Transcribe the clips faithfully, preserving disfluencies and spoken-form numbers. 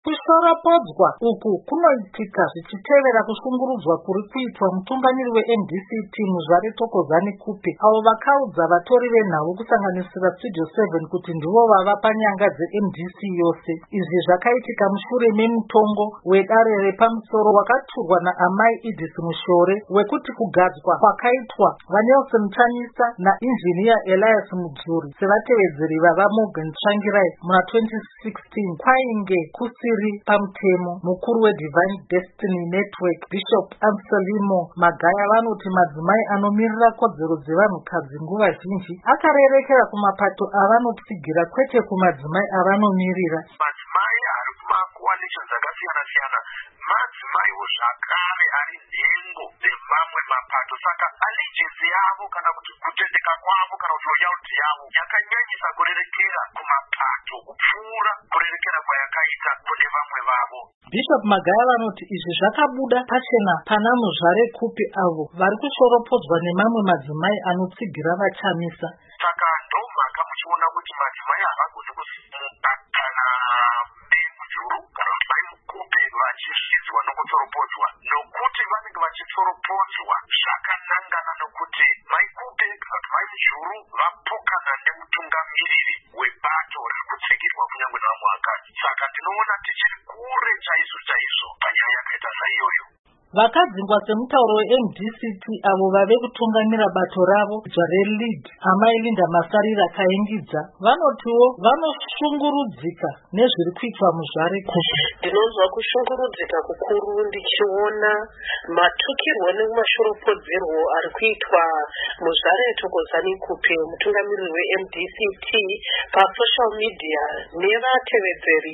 Kushoropodzwa uku kunoitika zvichitevera kushungurudzwa kuri kuitwa mutungamiri we-M D C T Muzvare Thokozani Kupe, avo vakaudza vatori venhau kusanganisira Studio seven kuti ndivo vava panyanga dze-M D C yose. Izvi zvakaitika mushure memutongo wedare repamusoro wakaturwa naamai Edith Mushore wekuti kugadzwa kwakaitwa vaNelson Chamisa nainjiniya Elias Mudzuri sevatevedzeri vava Morgan Tsvangirai muna twenty sixteen kwainge kusiri pamutemo. Mukuru weDivine Destiny Network Bishop Anselmo Magaya vanoti madzimai anomirira kodzero dzevanhukadzi nguva zhinji akarerekera kumapato avanopfigira kwete kumadzimai avanomirira. Madzimai ari kumakoalition dzakasiyana siyana madzimaiwo zvakare ari nhengo dzemamwe mapato, saka allegiance yavo kana kuti kutendeka kwavo kana kuti loyalty yavo yakanyanyisa kurerekera kumapato kupfuura kurerekera kwayakaita kune vamwe vavo. Bishop Magaya vanoti izvi zvakabuda pachena pana Muzvare Kupe avo vari kushoropodzwa nemamwe madzimai anotsigira vaChamisa. Saka ndomhaka muchiona kuti madzimai havagoni kusimuka kana Mudzuru kana mai Kupe vachisvidzwa nokushoropodzwa, nokuti vanenge vachishoropodzwa zvakanangana nokuti mai Kupe kana mai Mudzuru vapokana nemutungamiriri webato riri kupfekirwa kunyange navamwe vakadzi. Saka ndinoona tichiri kure chaizvo chaizvo panyaya yakaita saiyoyo. Vakadzingwa semutauro we-M D C T avo vave kutungamira bato ravo reLead amai Linda Masarira Kaingidza vanotiwo vanoshungurudzika nezviri kuitwa Muzvare Kupe. Ndinonzwa kushungurudzika kukuru ndichiona matukirwo nemashoropodzerwo ari kuitwa Muzvare Thokozani Kupe mutungamiriri we-M D C T pasocial media nevatevedzeri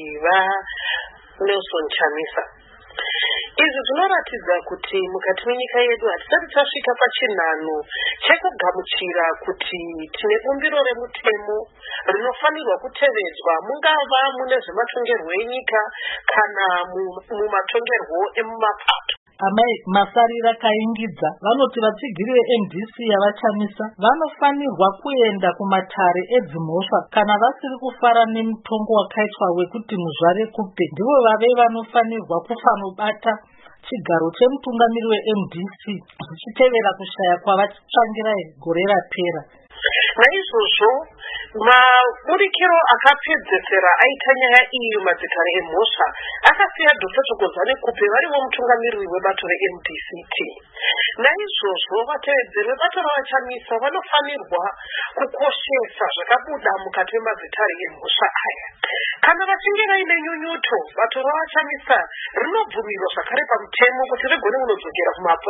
vaNelson Chamisa. Izvi zvinoratidza kuti mukati menyika yedu hatisati tasvika pachinhano chekugamuchira kuti tine bumbiro remutemo rinofanirwa kutevedzwa mungava mune zvematongerwo enyika kana mumatongerwo emumapato. Amai Masarira Kaingidza vanoti vatsigiri ve-M D C yavaChamisa vanofanirwa kuenda kumatare edzimhosva kana vasiri kufara nemutongo wakaitwa wekuti Muzvare Kupe ndivo vave vanofanirwa kufanobata chigaro chemutungamiri we-M D C zvichitevera kushaya kwavaTsvangirai gore rapera. Naizvozvo maburikiro akapedzesera aita nyaya iyi madzitare emhosva akasiya Doctor Thokozani Kupe variwo mutungamiriri webato re-M D C T. Naizvozvo vatevedzeri vebato ravaChamisa vanofanirwa kukoshesa zvakabuda mukati memadzitare emhosva aya. Kana vachinge vaine nyunyuto, bato ravaChamisa rinobvumirwa zvakare pamutemo kuti rigone kunodzokera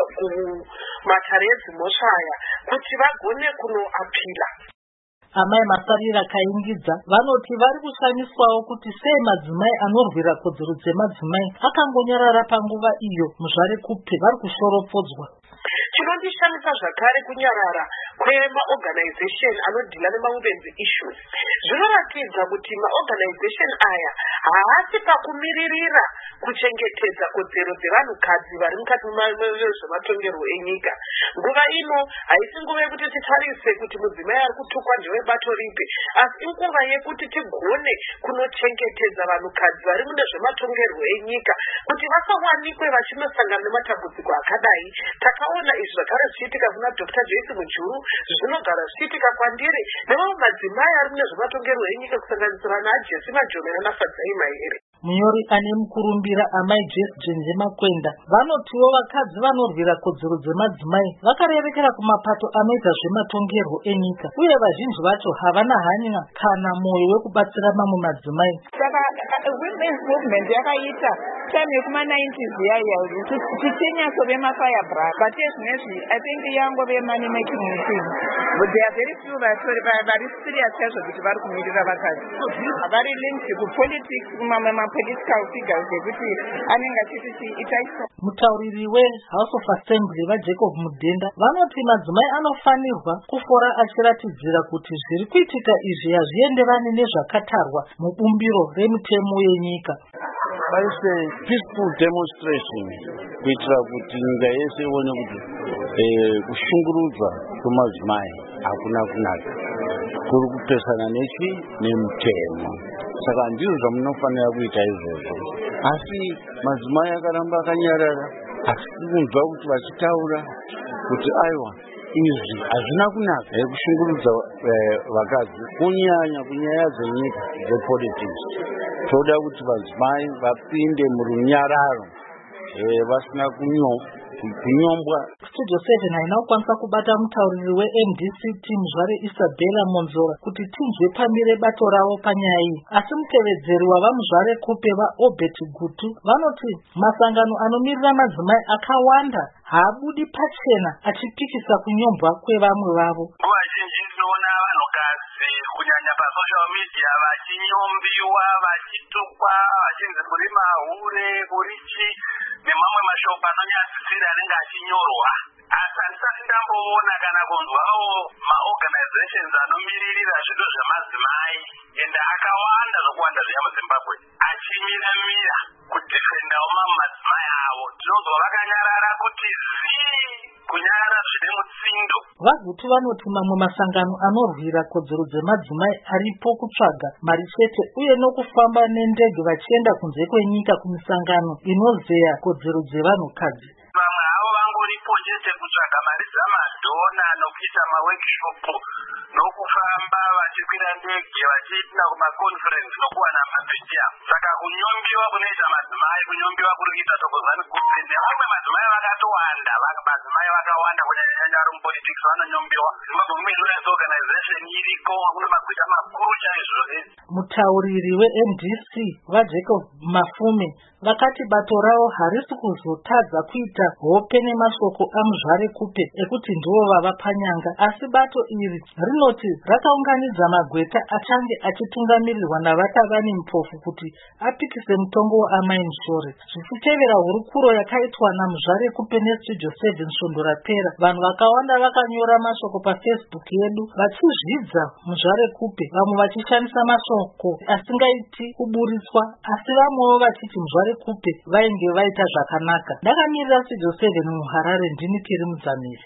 kumatare edzimhosva aya kuti vagone kunoapila. Amai Masarira Kaingidza vanoti vari kushamiswawo kuti sei madzimai anorwira kodzero dzemadzimai akangonyarara panguva iyo Muzvare Kupe vari kushoropodzwa. Chinondishamisa zvakare kunyarara kwemaorganization anodhila nemawomen's issues. Zvinoratidza kuti maorganization aya haasi pakumiririra kuchengetedza kodzero dzevanhukadzi vari mukati mezvematongerwo enyika. Nguva ino haisi nguva yekuti titarise kuti mudzimai ari kutukwa ndewebato ripi, asi inguva yekuti tigone kunochengetedza vanhukadzi vari mune zvematongerwo enyika kuti vasawanikwe vachinosangana nematambudziko akadai. Takaona izvi zvakare zvichiitika kuna Doctor Joyce Mujuru, zvinogara zvichiitika kwandiri nevamwe madzimai ari mune zvematongerwo enyika kusanganisira naJesi Majomera naFadzai Mahere. Munyori ane mukurumbira amai Jesi Jenje Makwenda vanotiwo vakadzi vanorwira kodzero dzemadzimai vakarerekera kumapato anoita zvematongerwo enyika uye vazhinji vacho havana hanya kana mwoyo wekubatsira mamwe madzimai. Saka women's movement yakaita time yekuma nineties yaiya tichinyatsove mafirebrand, but yezvinezvi I think yangove money making machine, but they are very few vatori vari serious chaizvo kuti vari kumirira vakadzi. Vari linked kupolitics, kumamwe mapolitical figures ekuti anenge achiti itaisa. Mutauriri weHouse of Assembly vaJacob Mudenda vanoti madzimai anofanirwa kufora achiratidzira kuti zviri kuitika izvi hazvienderani nezvakatarwa mubumbiro remutemo yenyika. Vaise peaceful demonstration kuitira kuti nyika yese ione kuti kushungurudzwa kwemadzimai hakuna kunaka, kuri kupesana nechi nemutemo. saka ndizvo zvamunofanira kuita izvozvo. Asi madzimai akaramba akanyarara, asi kunzwa kuti vachitaura kuti aiwa izvi hazvina kunaka kushungurudza vakadzi kunyanya kunyaya dzenyika dzepolitics. Toda kuti vadzimai vapinde murunyararo vasina kunyombwa. Studio seven haina kukwanisa kubata mutauriri we-M D C T Muzvare Isabella Monzora kuti tinzwe pamire bato ravo panyaya iyi, asi mutevedzeri wavaMuzvare Kupe vaObert Gutu vanoti masangano anomirira madzimai akawanda haabudi pachena achipikisa kunyombwa kwevamwe vavo. Nguva zhinji tinoona vanhukadzi kunyanya pasocial media vachinyombiwa, vachitukwa, vachinzi kuri mahure, kuri chi nemamwe mashoko anonyadzisira anenge achinyorwa. Asi handisati ndamboona kana kunzwawo maorganizations anomiririra zvinhu zvemadzimai ende akawanda zvokuwanda zviya muZimbabwe achimiramira kudhifendawo mamwe madzimai avo. Tinonzwa vakanyarara kuti zii kunyarara zvine mutsindo. Vagutu vanoti mamwe masangano anorwira kodzero dzemadzimai aripo kutsvaga mari chete uye nokufamba nendege vachienda kunze kwenyika kumisangano inozeya kodzero dzevanhukadzi. Vamwe havo vangoripo chete kutsvaga mari dzamadhona nokuita maworkshopu nokufamba vachikwira ndege vachienda kumaconference nokuwana mabhitia. Saka kunyombiwa kunoita madzimai, kunyombiwa kuri kuita Thokozani Kupe nevamwe madzimai vakatowanda, madzimai vakawanda kunyanya ari mupolitics vanonyombiwa. Zimbabwe Women's Rights Organization iriko, kune makwita makuru chaizvo. Mutauriri we-M D C vaJacob Mafume vakati bato ravo harisi kuzotadza kuita hope nemashoko aMuzvare Kupe ekuti ndivo vava panyanga, asi bato iri rinoti rakaunganidza magweta achange achitungamirirwa navaTavani Mpofu kuti apikise mutongo weAmai Mshore. Zvichitevera hurukuro yakaitwa naMuzvare Kupe neStudio seven svondo rapera, vanhu vakawanda vakanyora mashoko paFacebook yedu vachizvidza Muzvare Kupe, vamwe vachishandisa mashoko asingaiti kuburitswa, asi vamwewo vachiti Muzvare Kupe vainge vaita zvakanaka. Ndakamirira Studio seven muHarare, ndini Kiri Mudzamiri.